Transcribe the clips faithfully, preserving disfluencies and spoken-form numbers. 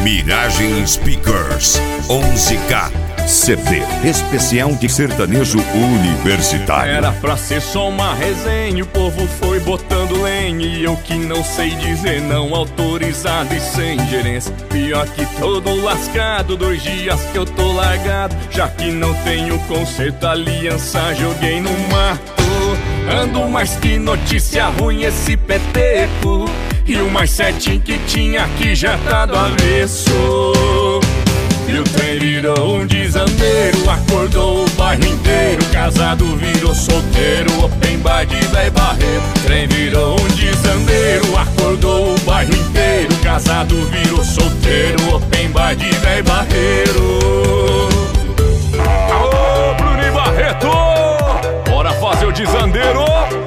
Miragem Speakers onze K, C D especial de sertanejo universitário. Era pra ser só uma resenha, o povo foi botando lenha, e eu que não sei dizer não, autorizado e sem gerência. Pior que todo lascado, dois dias que eu tô largado, já que não tenho conserto, aliança joguei no mato. Ando mais que notícia ruim esse peteco, e o mais certinho que tinha aqui já tá do avesso. E o trem virou um desandeiro, acordou o bairro inteiro, casado virou solteiro, open bar de véi barreiro. Trem virou um desandeiro, acordou o bairro inteiro, casado virou solteiro, open bar de véi barreiro. Alô, Bruno Barreto, bora fazer o desandeiro.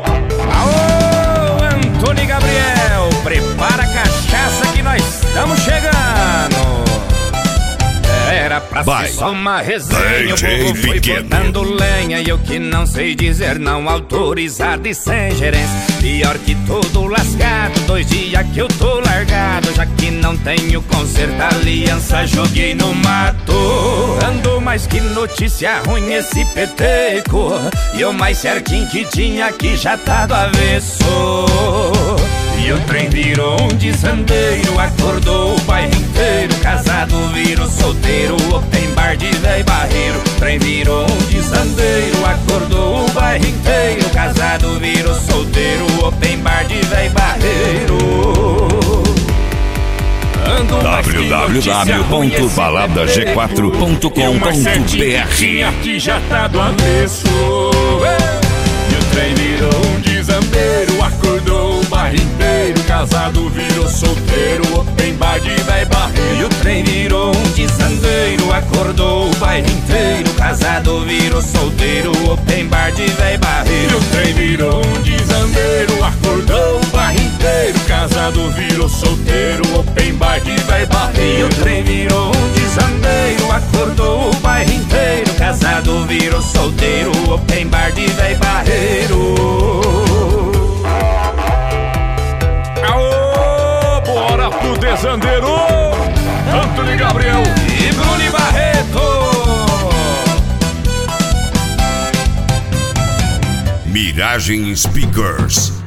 Alô, Antônio Gabriel, prepara a cachaça que nós estamos chegando. Era pra Vai. ser só uma resenha, D J o povo foi Pequeno. botando lenha, e eu que não sei dizer não, autorizado e sem gerência. Pior que todo lascado, dois dias que eu tô largado, já que não tenho conserto, aliança joguei no mato. Ando mais que notícia ruim esse peteco, e o mais certinho que tinha aqui já tá do avesso. E o trem virou um desandeiro, acordou o bairro inteiro, casado virou solteiro, open bar de véi barreiro. Trem virou um desandeiro, acordou o bairro inteiro, casado virou solteiro, open bar de véi barreiro. w w w ponto balada g quatro ponto com ponto b r. Aqui já tá do avesso. E o trem virou um desandeiro, acordou o bairro inteiro, casado virou solteiro, open bar de véi barreiro. E o trem virou um desandeiro, acordou o bairro inteiro, casado virou solteiro, open bar de véi barreiro. E o trem virou um desandeiro, acordou o bairro inteiro, casado virou solteiro, open bar de véi barreiro. E o trem virou um desandeiro, acordou o bairro inteiro, casado virou solteiro, open bar de véi barreiro. Aô, bora pro desandeiro, Antônio Gabriel e Bruno Barreto. Miragem Speakers